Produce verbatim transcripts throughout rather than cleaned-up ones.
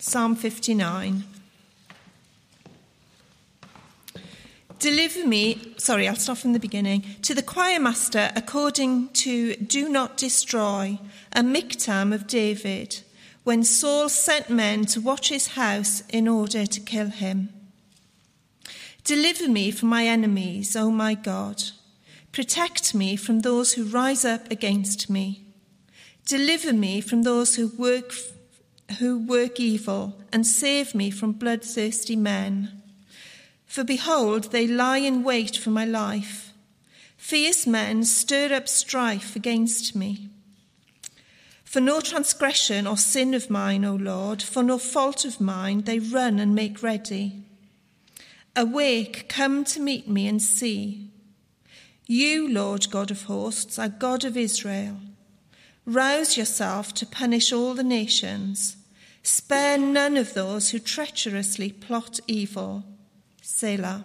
Psalm fifty-nine. Deliver me, sorry, I'll start from the beginning. To the choir master, according to Do Not Destroy, a miktam of David, when Saul sent men to watch his house in order to kill him. Deliver me from my enemies, O my God. Protect me from those who rise up against me. Deliver me from those who work, who work evil, and save me from bloodthirsty men. For behold, they lie in wait for my life. Fierce men stir up strife against me. For no transgression or sin of mine, O Lord, for no fault of mine, they run and make ready. Awake, come to meet me and see. You, Lord God of hosts, are God of Israel. Rouse yourself to punish all the nations. Spare none of those who treacherously plot evil. Selah.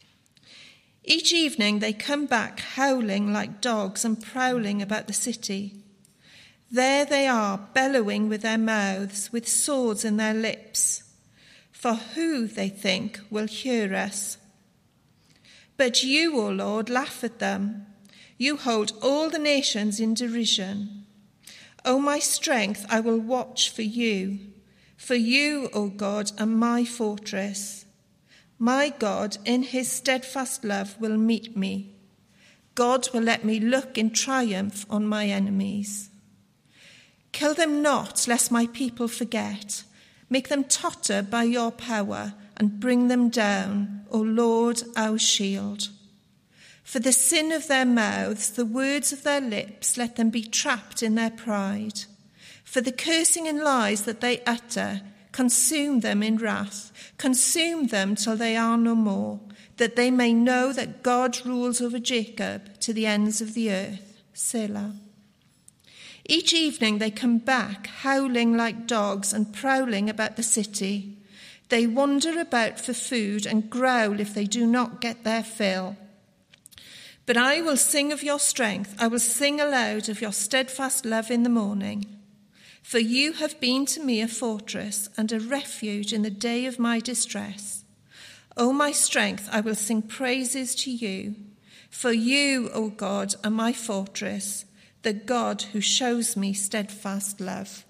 Each evening they come back howling like dogs and prowling about the city. There they are, bellowing with their mouths, with swords in their lips. For who, they think, will hear us? But you, O Lord, laugh at them. You hold all the nations in derision. O my strength, I will watch for you. For you, O God, are my fortress. My God, in his steadfast love, will meet me. God will let me look in triumph on my enemies. Kill them not, lest my people forget. Make them totter by your power and bring them down, O Lord, our shield. For the sin of their mouths, the words of their lips, let them be trapped in their pride. For the cursing and lies that they utter, consume them in wrath. Consume them till they are no more, that they may know that God rules over Jacob to the ends of the earth. Selah. Each evening they come back, howling like dogs and prowling about the city. They wander about for food and growl if they do not get their fill. But I will sing of your strength. I will sing aloud of your steadfast love in the morning. For you have been to me a fortress and a refuge in the day of my distress. O my strength, I will sing praises to you. For you, O God, are my fortress, the God who shows me steadfast love.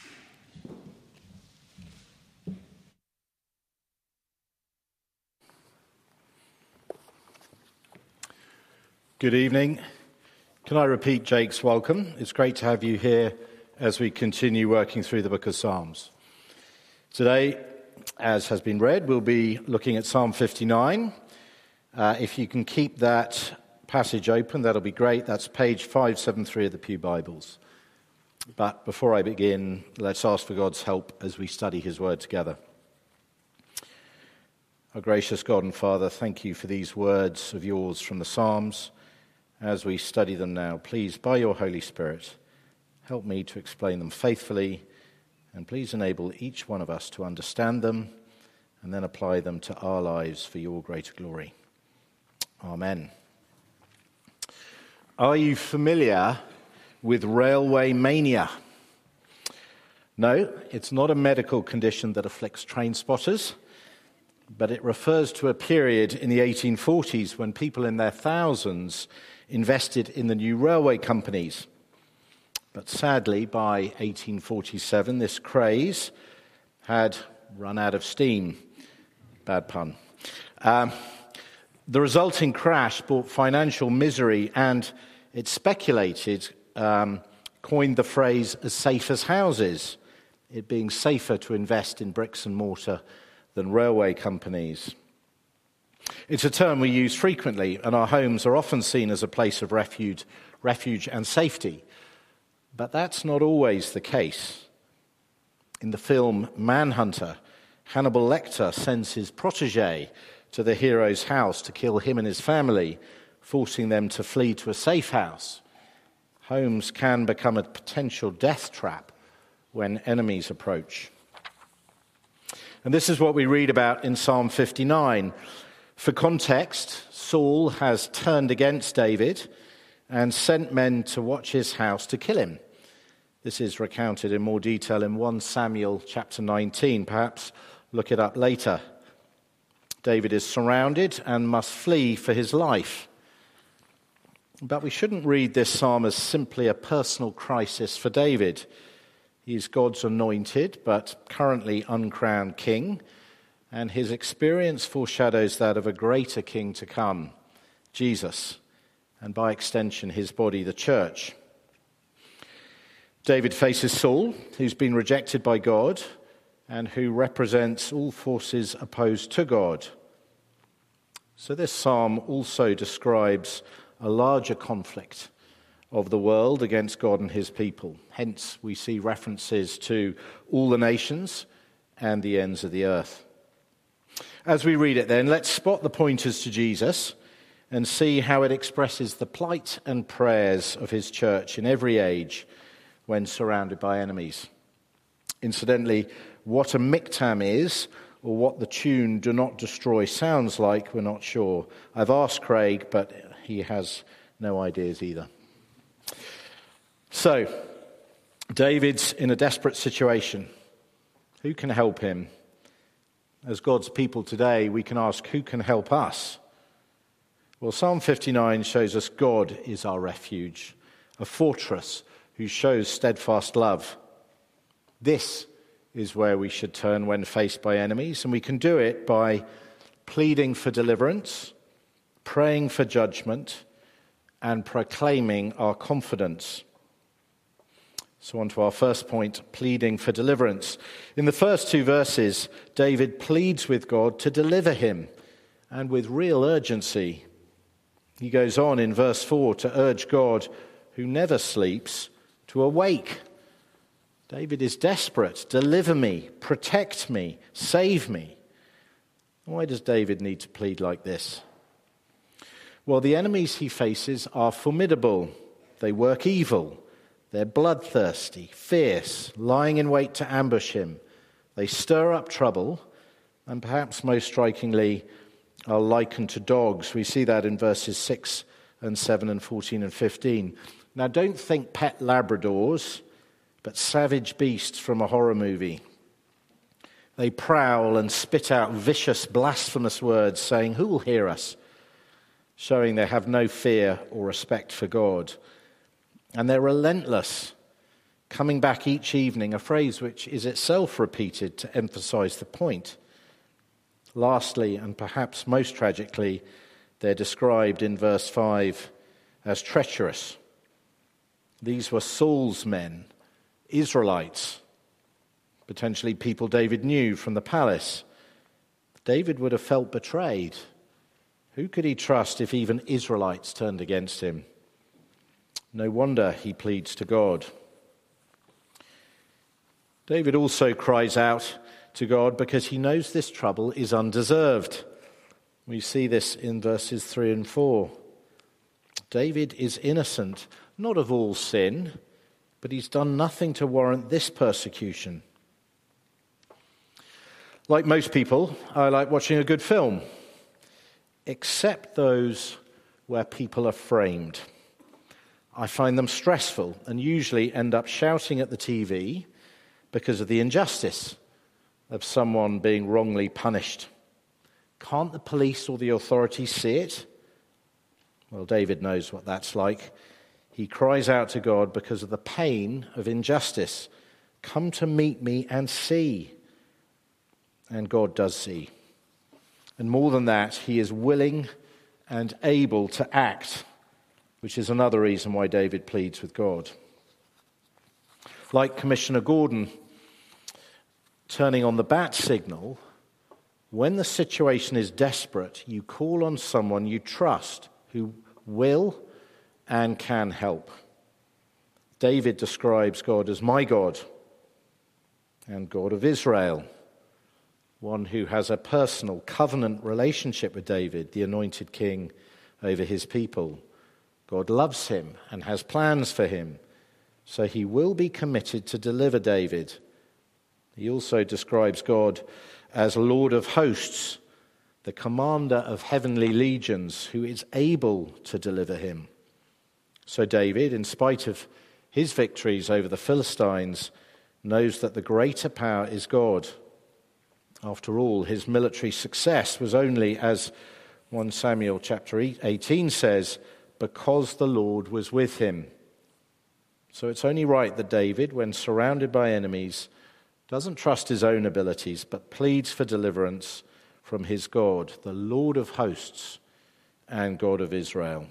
Good evening. Can I repeat Jake's welcome? It's great to have you here as we continue working through the book of Psalms. Today, as has been read, we'll be looking at Psalm fifty-nine. Uh, if you can keep that passage open, that'll be great. That's page five seventy-three of the Pew Bibles. But before I begin, let's ask for God's help as we study his word together. Our gracious God and Father, thank you for these words of yours from the Psalms. As we study them now, please, by your Holy Spirit, help me to explain them faithfully, and please enable each one of us to understand them and then apply them to our lives for your greater glory. Amen. Are you familiar with railway mania? No, it's not a medical condition that afflicts train spotters, but it refers to a period in the eighteen forties when people in their thousands invested in the new railway companies. But sadly, by eighteen forty-seven, this craze had run out of steam. Bad pun. Um, the resulting crash brought financial misery, and it's speculated, um, coined the phrase as safe as houses, it being safer to invest in bricks and mortar than railway companies. It's a term we use frequently, and our homes are often seen as a place of refuge, refuge and safety. But that's not always the case. In the film Manhunter, Hannibal Lecter sends his protege to the hero's house to kill him and his family, forcing them to flee to a safe house. Homes can become a potential death trap when enemies approach. And this is what we read about in Psalm fifty-nine. For context, Saul has turned against David and sent men to watch his house to kill him. This is recounted in more detail in First Samuel chapter nineteen. Perhaps look it up later. David is surrounded and must flee for his life. But we shouldn't read this psalm as simply a personal crisis for David. He's God's anointed but currently uncrowned king, and his experience foreshadows that of a greater king to come, Jesus, and by extension his body, the church. David faces Saul, who's been rejected by God and who represents all forces opposed to God. So this psalm also describes a larger conflict of the world against God and his people. Hence, we see references to all the nations and the ends of the earth. As we read it then, let's spot the pointers to Jesus and see how it expresses the plight and prayers of his church in every age when surrounded by enemies. Incidentally, what a miktam is, or what the tune "Do Not Destroy" sounds like, we're not sure. I've asked Craig, but he has no ideas either. So, David's in a desperate situation. Who can help him? As God's people today, we can ask, who can help us? Well, Psalm fifty-nine shows us God is our refuge, a fortress who shows steadfast love. This is where we should turn when faced by enemies, and we can do it by pleading for deliverance, praying for judgment, and proclaiming our confidence. So on to our first point, pleading for deliverance. In the first two verses, David pleads with God to deliver him, and with real urgency. He goes on in verse four to urge God, who never sleeps, to awake. David is desperate. Deliver me, protect me, save me. Why does David need to plead like this? Well, the enemies he faces are formidable. They work evil. They're bloodthirsty, fierce, lying in wait to ambush him. They stir up trouble, and perhaps most strikingly, are likened to dogs. We see that in verses six and seven and fourteen and fifteen. Now, don't think pet Labradors, but savage beasts from a horror movie. They prowl and spit out vicious, blasphemous words, saying, "Who will hear us?" showing they have no fear or respect for God. And they're relentless, coming back each evening, a phrase which is itself repeated to emphasize the point. Lastly, and perhaps most tragically, they're described in verse five as treacherous. These were Saul's men, Israelites, potentially people David knew from the palace. David would have felt betrayed. Who could he trust if even Israelites turned against him? No wonder he pleads to God. David also cries out to God because he knows this trouble is undeserved. We see this in verses three and four. David is innocent, not of all sin, but he's done nothing to warrant this persecution. Like most people, I like watching a good film, except those where people are framed. I find them stressful and usually end up shouting at the T V because of the injustice of someone being wrongly punished. Can't the police or the authorities see it? Well, David knows what that's like. He cries out to God because of the pain of injustice. Come to meet me and see. And God does see. And more than that, he is willing and able to act, which is another reason why David pleads with God. Like Commissioner Gordon turning on the bat signal, when the situation is desperate, you call on someone you trust who will and can help. David describes God as my God and God of Israel, one who has a personal covenant relationship with David, the anointed king over his people. God loves him and has plans for him, so he will be committed to deliver David. He also describes God as Lord of hosts, the commander of heavenly legions, who is able to deliver him. So David, in spite of his victories over the Philistines, knows that the greater power is God. After all, his military success was only, as First Samuel chapter eighteen says, because the Lord was with him. So it's only right that David, when surrounded by enemies, doesn't trust his own abilities, but pleads for deliverance from his God, the Lord of hosts and God of Israel.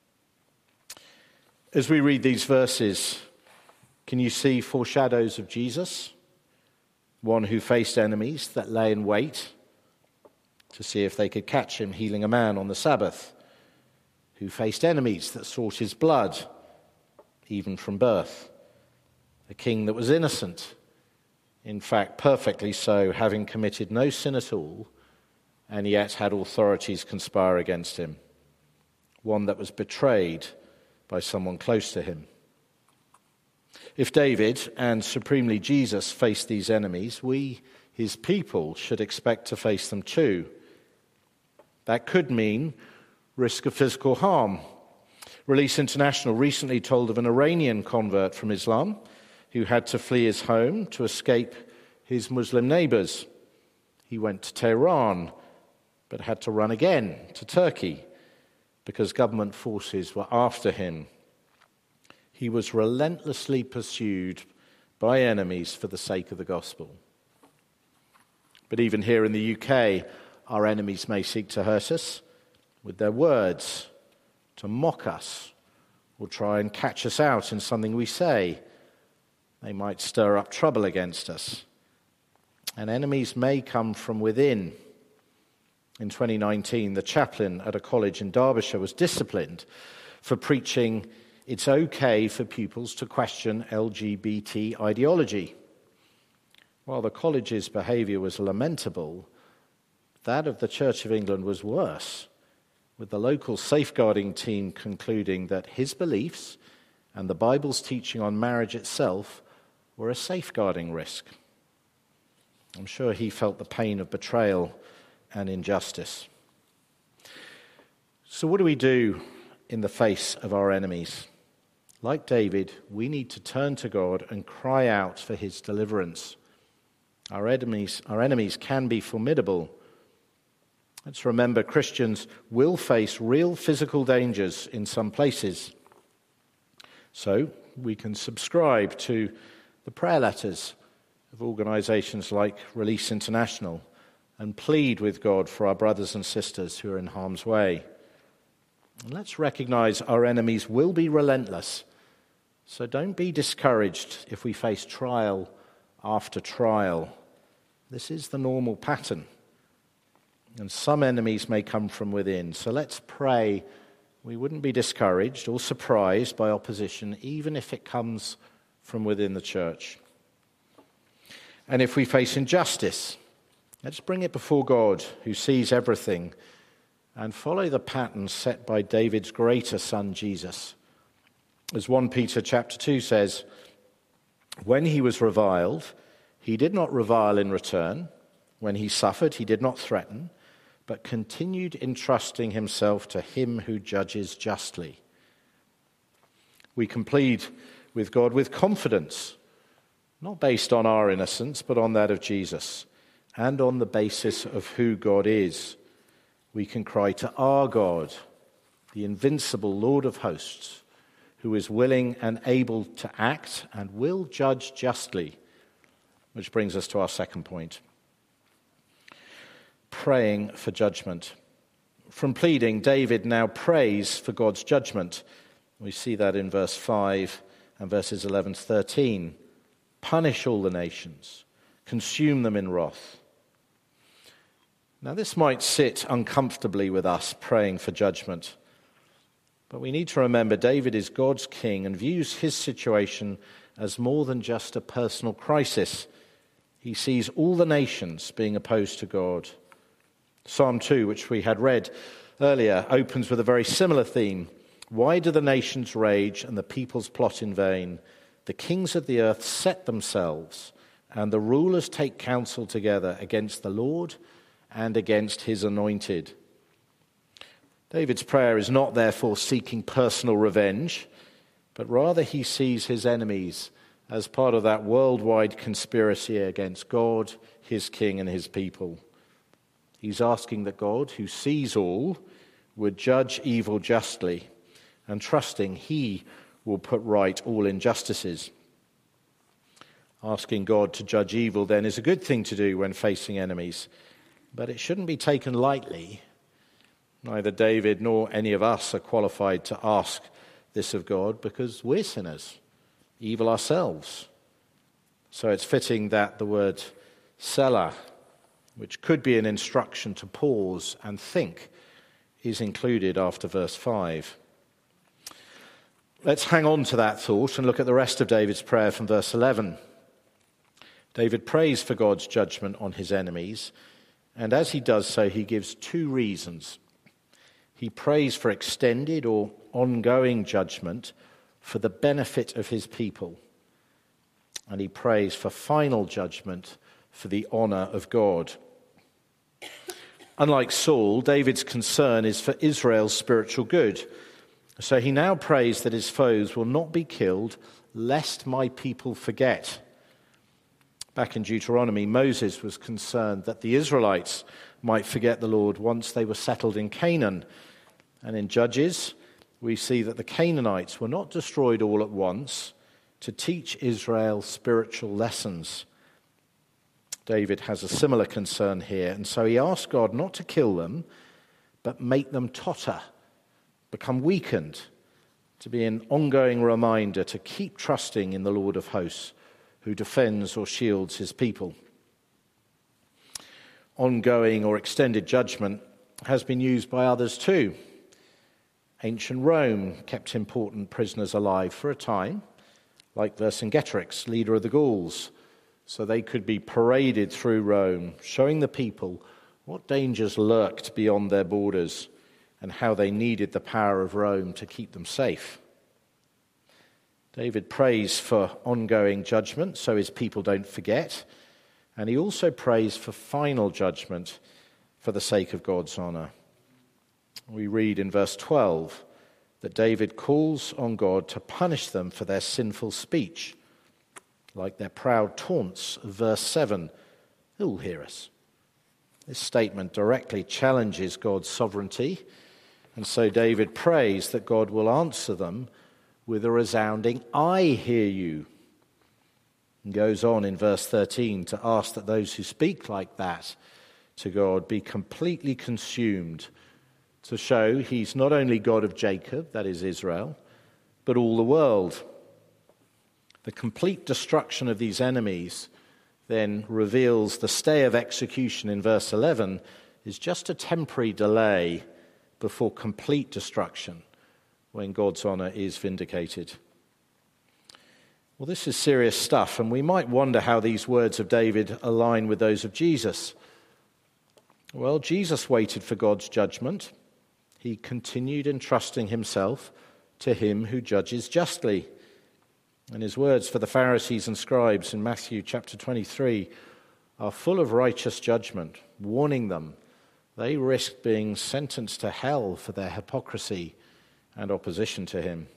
As we read these verses, can you see foreshadows of Jesus? One who faced enemies that lay in wait to see if they could catch him healing a man on the Sabbath, who faced enemies that sought his blood, even from birth, a king that was innocent, in fact perfectly so, having committed no sin at all, and yet had authorities conspire against him, one that was betrayed by someone close to him. If David and supremely Jesus faced these enemies, we, his people, should expect to face them too. That could mean risk of physical harm. Release International recently told of an Iranian convert from Islam who had to flee his home to escape his Muslim neighbors. He went to Tehran, but had to run again to Turkey because government forces were after him. He was relentlessly pursued by enemies for the sake of the gospel. But even here in the U K, our enemies may seek to hurt us with their words, to mock us, or try and catch us out in something we say. They might stir up trouble against us. And enemies may come from within. In twenty nineteen, the chaplain at a college in Derbyshire was disciplined for preaching it's okay for pupils to question L G B T ideology. While the college's behaviour was lamentable, that of the Church of England was worse, with the local safeguarding team concluding that his beliefs and the Bible's teaching on marriage itself were a safeguarding risk. I'm sure he felt the pain of betrayal and injustice. So what do we do in the face of our enemies? Like David, we need to turn to God and cry out for his deliverance. Our enemies, our enemies can be formidable. Let's remember Christians will face real physical dangers in some places. So we can subscribe to the prayer letters of organisations like Release International and plead with God for our brothers and sisters who are in harm's way. And let's recognise our enemies will be relentless. So don't be discouraged if we face trial after trial. This is the normal pattern. And some enemies may come from within. So let's pray we wouldn't be discouraged or surprised by opposition, even if it comes from within the church. And if we face injustice, let's bring it before God, who sees everything, and follow the pattern set by David's greater son, Jesus. As First Peter chapter two says, when he was reviled, he did not revile in return. When he suffered, he did not threaten, but continued entrusting himself to him who judges justly. We can plead with God with confidence, not based on our innocence, but on that of Jesus, and on the basis of who God is. We can cry to our God, the invincible Lord of hosts, who is willing and able to act and will judge justly, which brings us to our second point. Praying for judgment. From pleading, David now prays for God's judgment. We see that in verse five and verses eleven to thirteen. Punish all the nations, consume them in wrath. Now this might sit uncomfortably with us, praying for judgment. But we need to remember David is God's king and views his situation as more than just a personal crisis. He sees all the nations being opposed to God. Psalm two, which we had read earlier, opens with a very similar theme. Why do the nations rage and the peoples plot in vain? The kings of the earth set themselves, and the rulers take counsel together against the Lord and against his anointed. David's prayer is not therefore seeking personal revenge, but rather he sees his enemies as part of that worldwide conspiracy against God, his king, and his people. He's asking that God, who sees all, would judge evil justly, and trusting he will put right all injustices. Asking God to judge evil, then, is a good thing to do when facing enemies, but it shouldn't be taken lightly. Neither David nor any of us are qualified to ask this of God because we're sinners, evil ourselves. So it's fitting that the word Selah, which could be an instruction to pause and think, is included after verse five. Let's hang on to that thought and look at the rest of David's prayer from verse eleven. David prays for God's judgment on his enemies, and as he does so, he gives two reasons. He prays for extended or ongoing judgment for the benefit of his people, and he prays for final judgment for the honor of God. Unlike Saul, David's concern is for Israel's spiritual good. So he now prays that his foes will not be killed, lest my people forget. Back in Deuteronomy, Moses was concerned that the Israelites might forget the Lord once they were settled in Canaan. And in Judges, we see that the Canaanites were not destroyed all at once to teach Israel spiritual lessons. David has a similar concern here, and so he asks God not to kill them, but make them totter, become weakened, to be an ongoing reminder to keep trusting in the Lord of hosts, who defends or shields his people. Ongoing or extended judgment has been used by others too. Ancient Rome kept important prisoners alive for a time, like Vercingetorix, leader of the Gauls, so they could be paraded through Rome, showing the people what dangers lurked beyond their borders and how they needed the power of Rome to keep them safe. David prays for ongoing judgment so his people don't forget, and he also prays for final judgment for the sake of God's honor. We read in verse twelve that David calls on God to punish them for their sinful speech, like their proud taunts of verse seven, who will hear us? This statement directly challenges God's sovereignty, and so David prays that God will answer them with a resounding, I hear you. And goes on in verse thirteen to ask that those who speak like that to God be completely consumed, to show he's not only God of Jacob, that is Israel, but all the world. The complete destruction of these enemies then reveals the stay of execution in verse eleven is just a temporary delay before complete destruction, when God's honor is vindicated. Well, this is serious stuff, and we might wonder how these words of David align with those of Jesus. Well, Jesus waited for God's judgment. He continued entrusting himself to him who judges justly. And his words for the Pharisees and scribes in Matthew chapter twenty-three are full of righteous judgment, warning them they risked being sentenced to hell for their hypocrisy and opposition to him.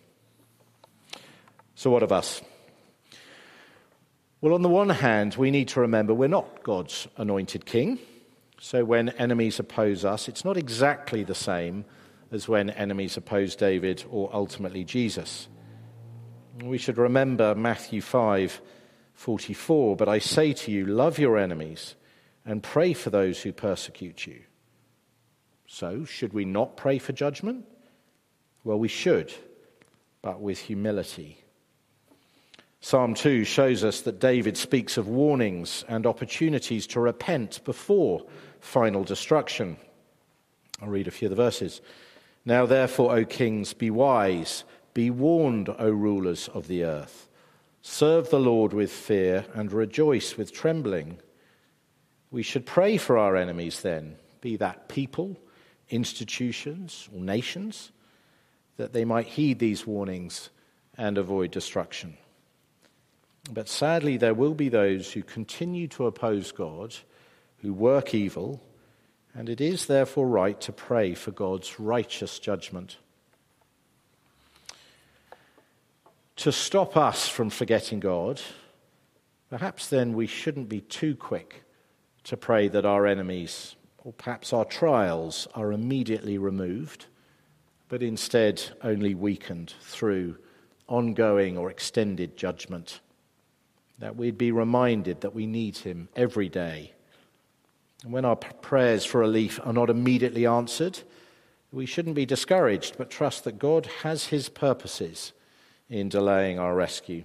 So what of us? Well, on the one hand, we need to remember we're not God's anointed king. So when enemies oppose us, it's not exactly the same as when enemies oppose David or ultimately Jesus. We should remember Matthew five forty-four, but I say to you, love your enemies and pray for those who persecute you. So, should we not pray for judgment? Well, we should, but with humility. Psalm two shows us that David speaks of warnings and opportunities to repent before final destruction. I'll read a few of the verses. Now therefore, O kings, be wise, be warned, O rulers of the earth. Serve the Lord with fear and rejoice with trembling. We should pray for our enemies then, be that people, institutions, or nations, that they might heed these warnings and avoid destruction. But sadly, there will be those who continue to oppose God, who work evil, and it is therefore right to pray for God's righteous judgment. to stop us from forgetting God, perhaps then we shouldn't be too quick to pray that our enemies, or perhaps our trials, are immediately removed, but instead only weakened through ongoing or extended judgment. That we'd be reminded that we need him every day. And when our prayers for relief are not immediately answered, we shouldn't be discouraged, but trust that God has his purposes in delaying our rescue.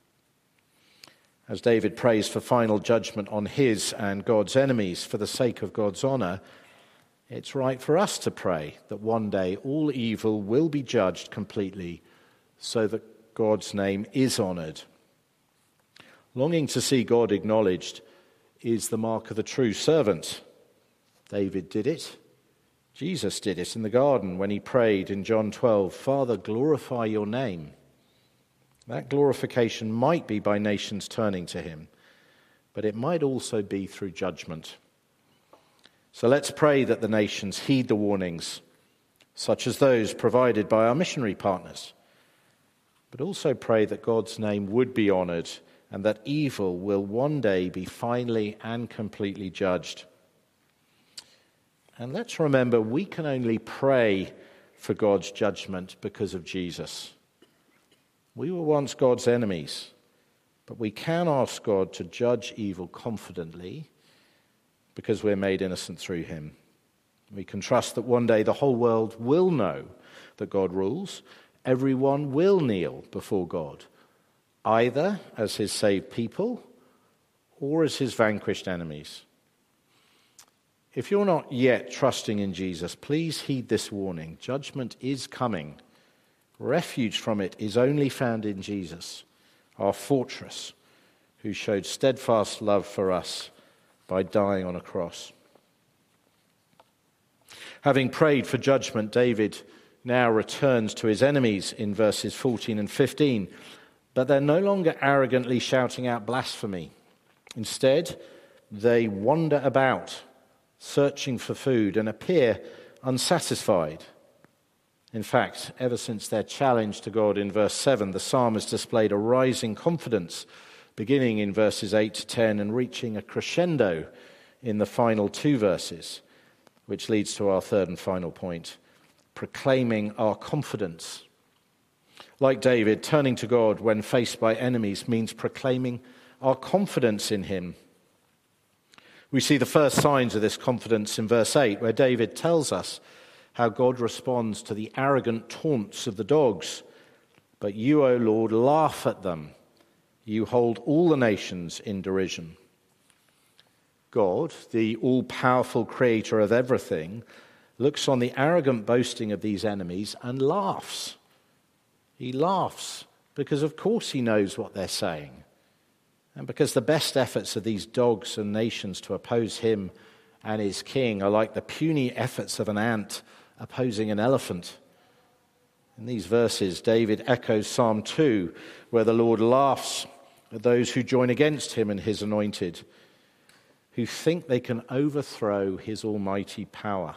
As David prays for final judgment on his and God's enemies for the sake of God's honour, it's right for us to pray that one day all evil will be judged completely so that God's name is honoured. Longing to see God acknowledged is the mark of the true servant. David did it. Jesus did it in the garden when he prayed in John twelve, "Father, glorify your name." That glorification might be by nations turning to him, but it might also be through judgment. So let's pray that the nations heed the warnings, such as those provided by our missionary partners, but also pray that God's name would be honoured and that evil will one day be finally and completely judged. And let's remember, we can only pray for God's judgment because of Jesus. We were once God's enemies, but we can ask God to judge evil confidently because we're made innocent through him. We can trust that one day the whole world will know that God rules. Everyone will kneel before God, either as his saved people or as his vanquished enemies. If you're not yet trusting in Jesus, please heed this warning. Judgment is coming. Refuge from it is only found in Jesus, our fortress, who showed steadfast love for us by dying on a cross. Having prayed for judgment, David now returns to his enemies in verses fourteen and fifteen, but they're no longer arrogantly shouting out blasphemy. Instead, they wander about, searching for food, and appear unsatisfied. In fact, ever since their challenge to God in verse seven, the psalmist displayed a rising confidence, beginning in verses eight to ten and reaching a crescendo in the final two verses, which leads to our third and final point, proclaiming our confidence. Like David, turning to God when faced by enemies means proclaiming our confidence in him. We see the first signs of this confidence in verse eight, where David tells us how God responds to the arrogant taunts of the dogs. But you, O Lord, laugh at them. You hold all the nations in derision. God, the all-powerful creator of everything, looks on the arrogant boasting of these enemies and laughs. He laughs because, of course, he knows what they're saying. And because the best efforts of these dogs and nations to oppose him and his king are like the puny efforts of an ant opposing an elephant. In these verses, David echoes Psalm two, where the Lord laughs at those who join against him and his anointed, who think they can overthrow his almighty power.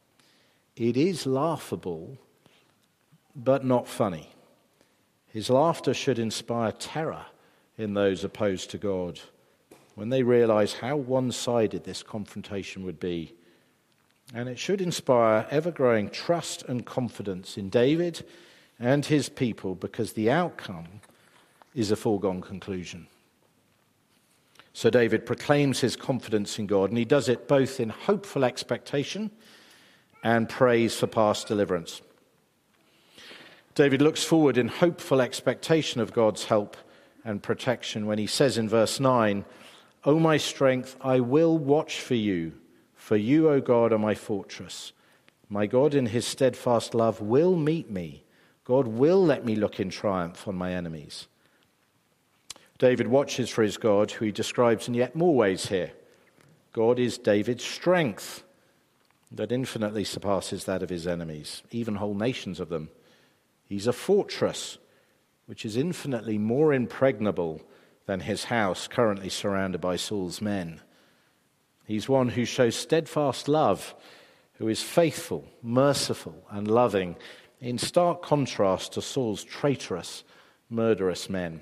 It is laughable, but not funny. His laughter should inspire terror in those opposed to God when they realize how one-sided this confrontation would be. And it should inspire ever-growing trust and confidence in David and his people, because the outcome is a foregone conclusion. So David proclaims his confidence in God, and he does it both in hopeful expectation and praise for past deliverance. David looks forward in hopeful expectation of God's help and protection when he says in verse nine, "O my strength, I will watch for you. For you, O God, are my fortress. My God in his steadfast love will meet me. God will let me look in triumph on my enemies." David watches for his God, who he describes in yet more ways here. God is David's strength that infinitely surpasses that of his enemies, even whole nations of them. He's a fortress which is infinitely more impregnable than his house currently surrounded by Saul's men. He's one who shows steadfast love, who is faithful, merciful, and loving, in stark contrast to Saul's traitorous murderous men.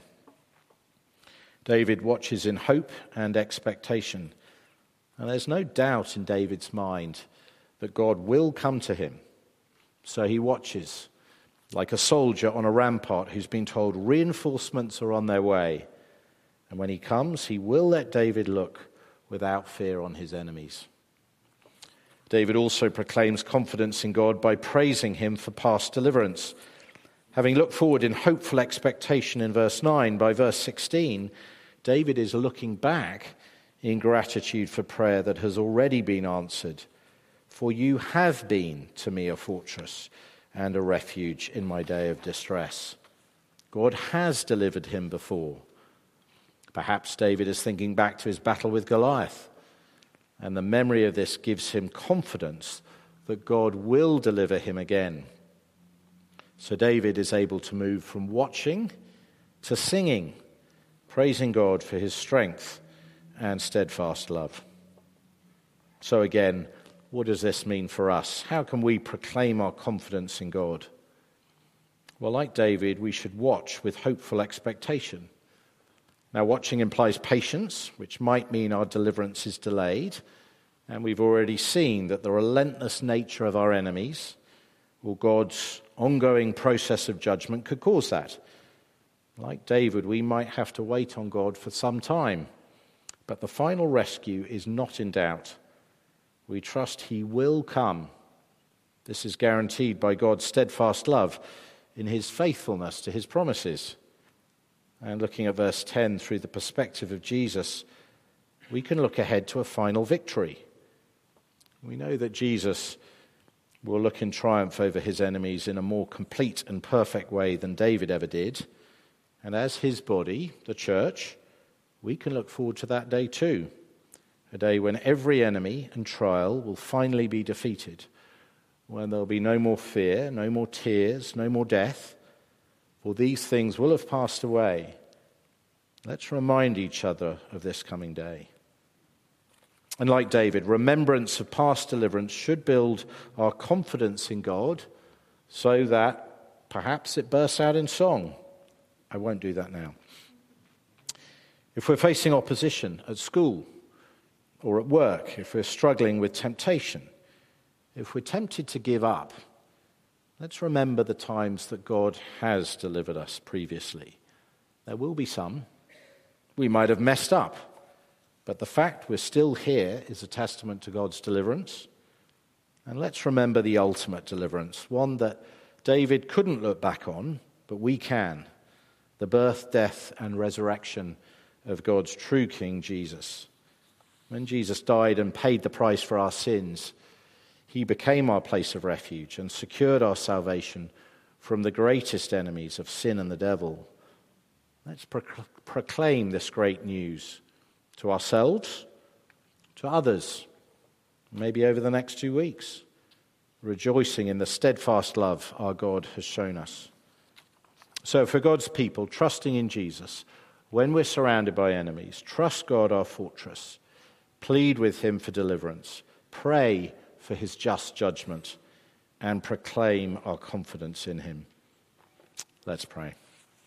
David watches in hope and expectation. And there's no doubt in David's mind that God will come to him. So he watches, like a soldier on a rampart who's been told reinforcements are on their way. And when he comes, he will let David look without fear on his enemies. David also proclaims confidence in God by praising him for past deliverance. Having looked forward in hopeful expectation in verse nine, by verse sixteen, David is looking back in gratitude for prayer that has already been answered. For you have been to me a fortress and a refuge in my day of distress. God has delivered him before. Perhaps David is thinking back to his battle with Goliath, and the memory of this gives him confidence that God will deliver him again. So David is able to move from watching to singing, praising God for his strength and steadfast love. So again, what does this mean for us? How can we proclaim our confidence in God? Well, like David, we should watch with hopeful expectation. Now, watching implies patience, which might mean our deliverance is delayed, and we've already seen that the relentless nature of our enemies, or God's ongoing process of judgment, could cause that. Like David, we might have to wait on God for some time, but the final rescue is not in doubt. We trust he will come. This is guaranteed by God's steadfast love in his faithfulness to his promises. And looking at verse ten through the perspective of Jesus, we can look ahead to a final victory. We know that Jesus will look in triumph over his enemies in a more complete and perfect way than David ever did. And as his body, the church, we can look forward to that day too. A day when every enemy and trial will finally be defeated, when there'll be no more fear, no more tears, no more death, for these things will have passed away. Let's remind each other of this coming day. And like David, remembrance of past deliverance should build our confidence in God so that perhaps it bursts out in song. I won't do that now. If we're facing opposition at school or at work, if we're struggling with temptation, if we're tempted to give up, let's remember the times that God has delivered us previously. There will be some. We might have messed up, but the fact we're still here is a testament to God's deliverance. And let's remember the ultimate deliverance, one that David couldn't look back on, but we can. The birth, death, and resurrection of God's true King, Jesus. When Jesus died and paid the price for our sins, he became our place of refuge and secured our salvation from the greatest enemies of sin and the devil. Let's pro- proclaim this great news to ourselves, to others, maybe over the next two weeks, rejoicing in the steadfast love our God has shown us. So for God's people, trusting in Jesus, when we're surrounded by enemies, trust God our fortress, plead with him for deliverance, pray for his just judgment, and proclaim our confidence in him. Let's pray.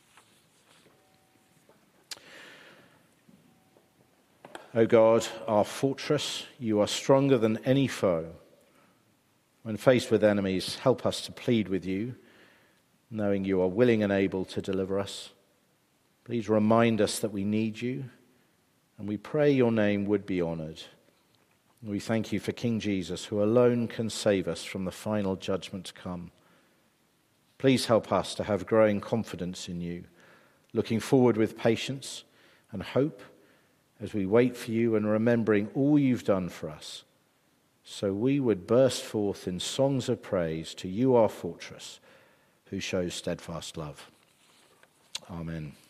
O God, our fortress, you are stronger than any foe. When faced with enemies, help us to plead with you, knowing you are willing and able to deliver us. Please remind us that we need you, and we pray your name would be honored. We thank you for King Jesus, who alone can save us from the final judgment to come. Please help us to have growing confidence in you, looking forward with patience and hope as we wait for you and remembering all you've done for us, so we would burst forth in songs of praise to you, our fortress, who shows steadfast love. Amen.